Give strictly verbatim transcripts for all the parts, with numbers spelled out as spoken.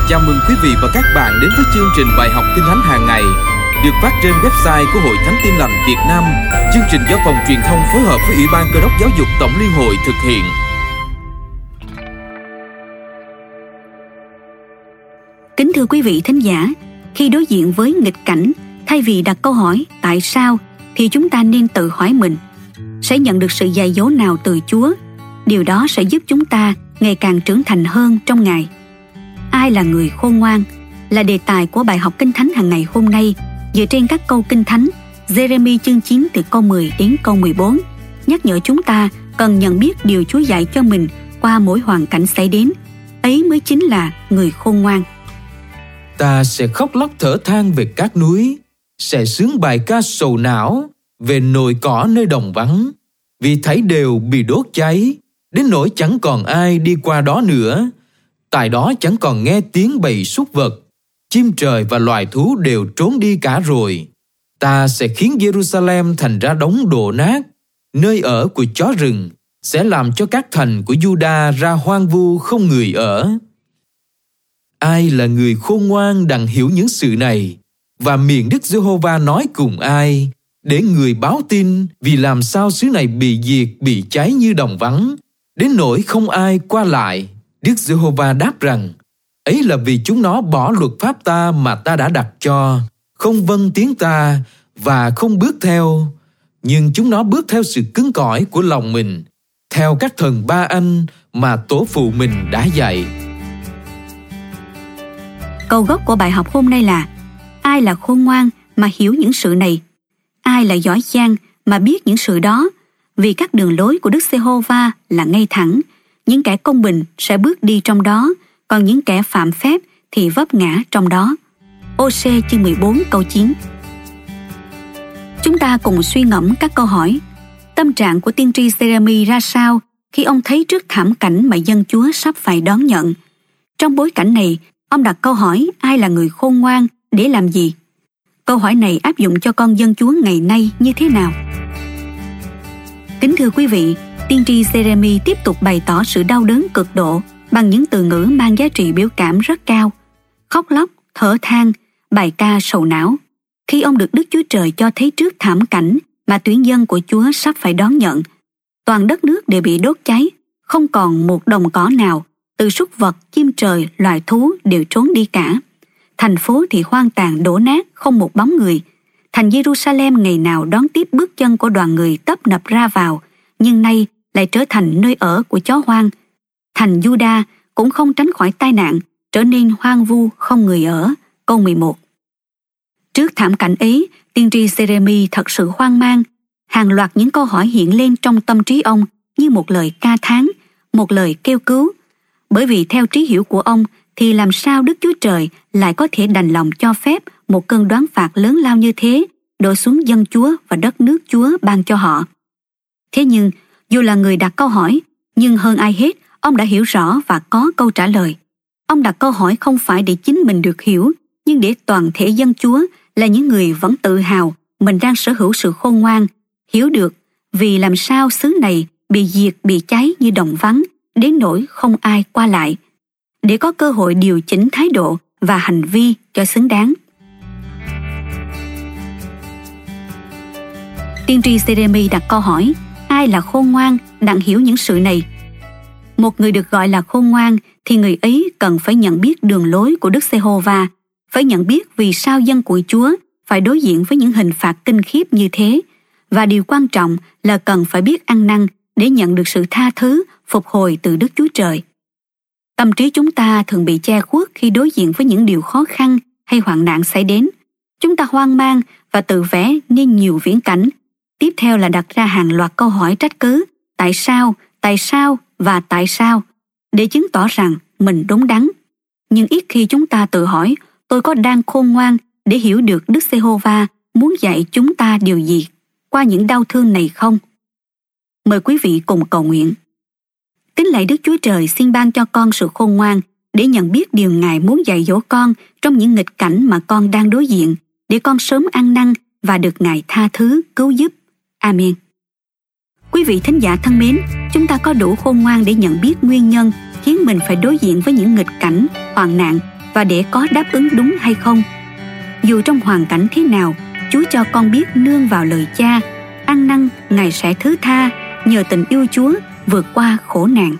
Chào mừng quý vị và các bạn đến với chương trình bài học Kinh Thánh hàng ngày được phát trên website của Hội Thánh Tin Lành Việt Nam. Chương trình do phòng truyền thông phối hợp với Ủy ban Cơ đốc Giáo dục Tổng Liên hội thực hiện. Kính thưa quý vị thính giả, khi đối diện với nghịch cảnh, thay vì đặt câu hỏi tại sao, thì chúng ta nên tự hỏi mình sẽ nhận được sự dạy dỗ nào từ Chúa. Điều đó sẽ giúp chúng ta ngày càng trưởng thành hơn trong Ngài. Ai là người khôn ngoan là đề tài của bài học Kinh Thánh hàng ngày hôm nay, dựa trên các câu Kinh Thánh Giê-rê-mi chương chín từ câu mười đến câu mười bốn, nhắc nhở chúng ta cần nhận biết điều Chúa dạy cho mình qua mỗi hoàn cảnh xảy đến. Ấy mới chính là người khôn ngoan. Ta sẽ khóc lóc thở than về các núi, sẽ xướng bài ca sầu não về đồi cỏ nơi đồng vắng, vì thảy đều bị đốt cháy, đến nỗi chẳng còn ai đi qua đó nữa. Tại đó chẳng còn nghe tiếng bầy súc vật, chim trời và loài thú đều trốn đi cả rồi. Ta sẽ khiến Jerusalem thành ra đống đổ nát, nơi ở của chó rừng, sẽ làm cho các thành của Juda ra hoang vu không người ở. Ai là người khôn ngoan đặng hiểu những sự này, và miệng Đức Giê-hô-va nói cùng ai, để người báo tin vì làm sao xứ này bị diệt, bị cháy như đồng vắng, đến nỗi không ai qua lại. Đức Giê-hô-va đáp rằng, ấy là vì chúng nó bỏ luật pháp ta mà ta đã đặt cho, không vâng tiếng ta và không bước theo, nhưng chúng nó bước theo sự cứng cỏi của lòng mình, theo các thần Ba Anh mà tổ phụ mình đã dạy. Câu gốc của bài học hôm nay là: ai là khôn ngoan mà hiểu những sự này? Ai là giỏi giang mà biết những sự đó? Vì các đường lối của Đức Giê-hô-va là ngay thẳng, những kẻ công bình sẽ bước đi trong đó, còn những kẻ phạm phép thì vấp ngã trong đó. Ô-sê chương mười bốn câu chín. Chúng ta cùng suy ngẫm các câu hỏi. Tâm trạng của tiên tri Giê-rê-mi ra sao khi ông thấy trước thảm cảnh mà dân Chúa sắp phải đón nhận? Trong bối cảnh này, ông đặt câu hỏi ai là người khôn ngoan để làm gì? Câu hỏi này áp dụng cho con dân Chúa ngày nay như thế nào? Kính thưa quý vị, tiên tri Giê-rê-mi tiếp tục bày tỏ sự đau đớn cực độ bằng những từ ngữ mang giá trị biểu cảm rất cao. Khóc lóc, thở than, bài ca sầu não. Khi ông được Đức Chúa Trời cho thấy trước thảm cảnh mà tuyển dân của Chúa sắp phải đón nhận, toàn đất nước đều bị đốt cháy, không còn một đồng cỏ nào, từ súc vật, chim trời, loài thú đều trốn đi cả. Thành phố thì hoang tàn đổ nát, không một bóng người. Thành Jerusalem ngày nào đón tiếp bước chân của đoàn người tấp nập ra vào, nhưng nay lại trở thành nơi ở của chó hoang. Thành Juda cũng không tránh khỏi tai nạn, trở nên hoang vu không người ở. Câu mười một. Trước thảm cảnh ấy, tiên tri Giê-rê-mi thật sự hoang mang. Hàng loạt những câu hỏi hiện lên trong tâm trí ông như một lời ca thán, một lời kêu cứu. Bởi vì theo trí hiểu của ông thì làm sao Đức Chúa Trời lại có thể đành lòng cho phép một cơn đoán phạt lớn lao như thế đổ xuống dân Chúa và đất nước Chúa ban cho họ? Thế nhưng, dù là người đặt câu hỏi, nhưng hơn ai hết, ông đã hiểu rõ và có câu trả lời. Ông đặt câu hỏi không phải để chính mình được hiểu, nhưng để toàn thể dân Chúa là những người vẫn tự hào mình đang sở hữu sự khôn ngoan, hiểu được vì làm sao xứ này bị diệt, bị cháy như đồng vắng, đến nỗi không ai qua lại, để có cơ hội điều chỉnh thái độ và hành vi cho xứng đáng. Tiên tri Giê-rê-mi đặt câu hỏi, ai là khôn ngoan đặng hiểu những sự này? Một người được gọi là khôn ngoan thì người ấy cần phải nhận biết đường lối của Đức Giê-hô-va, phải nhận biết vì sao dân của Chúa phải đối diện với những hình phạt kinh khiếp như thế, và điều quan trọng là cần phải biết ăn năn để nhận được sự tha thứ, phục hồi từ Đức Chúa Trời. Tâm trí chúng ta thường bị che khuất khi đối diện với những điều khó khăn hay hoạn nạn xảy đến. Chúng ta hoang mang và tự vẽ nên nhiều viễn cảnh. Tiếp theo là đặt ra hàng loạt câu hỏi trách cứ, tại sao, tại sao và tại sao, để chứng tỏ rằng mình đúng đắn. Nhưng ít khi chúng ta tự hỏi, tôi có đang khôn ngoan để hiểu được Đức Giê-hô-va muốn dạy chúng ta điều gì qua những đau thương này không? Mời quý vị cùng cầu nguyện. Kính lạy Đức Chúa Trời, xin ban cho con sự khôn ngoan để nhận biết điều Ngài muốn dạy dỗ con trong những nghịch cảnh mà con đang đối diện, để con sớm ăn năn và được Ngài tha thứ, cứu giúp. Amen. Quý vị thính giả thân mến, chúng ta có đủ khôn ngoan để nhận biết nguyên nhân khiến mình phải đối diện với những nghịch cảnh, hoạn nạn và để có đáp ứng đúng hay không. Dù trong hoàn cảnh thế nào, Chúa cho con biết nương vào lời Cha, ăn năn Ngài sẽ thứ tha, nhờ tình yêu Chúa vượt qua khổ nạn.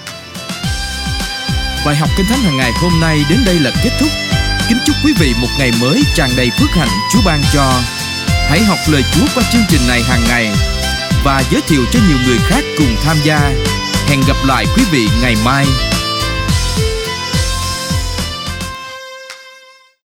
Bài học Kinh Thánh hàng ngày hôm nay đến đây là kết thúc. Kính chúc quý vị một ngày mới tràn đầy phước hạnh Chúa ban cho. Hãy học lời Chúa qua chương trình này hàng ngày và giới thiệu cho nhiều người khác cùng tham gia. Hẹn gặp lại quý vị ngày mai.